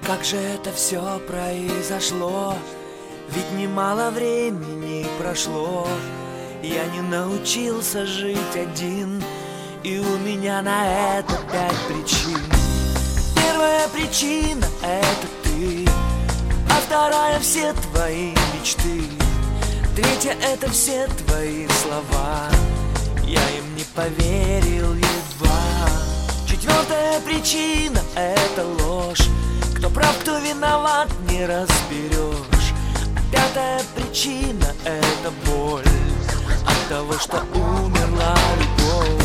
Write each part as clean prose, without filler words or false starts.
Как же это все произошло? Ведь немало времени прошло. Я не научился жить один, и у меня на это 5 причин. Первая причина — это ты, а вторая — все твои мечты. Третья — это все твои слова, я им не поверил едва. Четвертая причина — это ложь, кто прав, кто виноват, не разберешь. А пятая причина — это боль от того, что умерла любовь.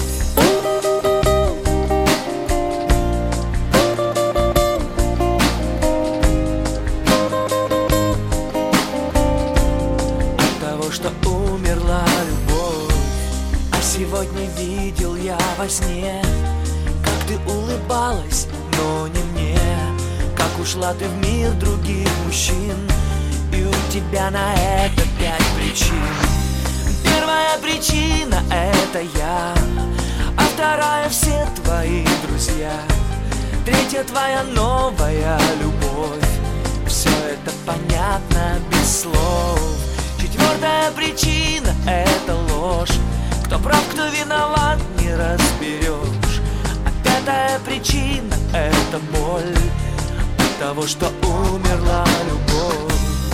Что умерла любовь. А сегодня видел я во сне, как ты улыбалась, но не мне. Как ушла ты в мир других мужчин, и у тебя на это 5 причин. Первая причина — это я, а вторая — все твои друзья. Третья — твоя новая любовь. Все это понятно без слов. Четвертая причина — это ложь, кто прав, кто виноват, не разберешь. А пятая причина — это боль от того, что умерла любовь.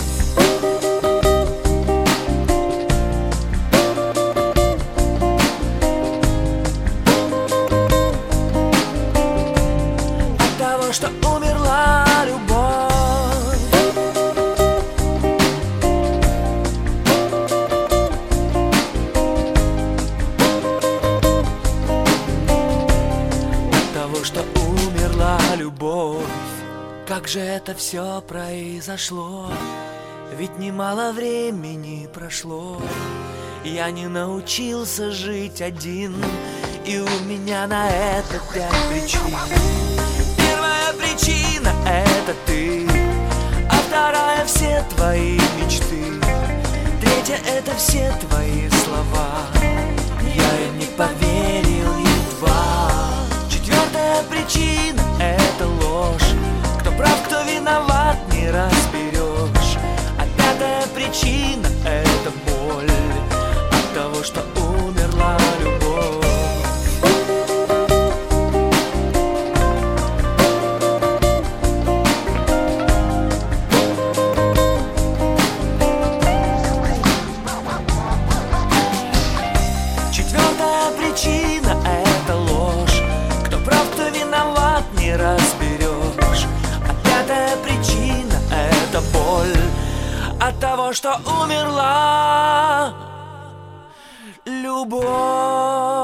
От того, что умерла любовь. Что умерла любовь. Как же это все произошло? Ведь немало времени прошло. Я не научился жить один, и у меня на это 5 причин. Первая причина — это ты, а вторая — все твои мечты. Третья — это все твои слова, я им не поверил едва. Четвертая причина — это ложь, кто прав, кто виноват, не разберешь. А пятая причина — это боль от того, что умерла любовь. Четвертая причина — это ложь, не разберешь. А пятая причина — это боль от того, что умерла любовь.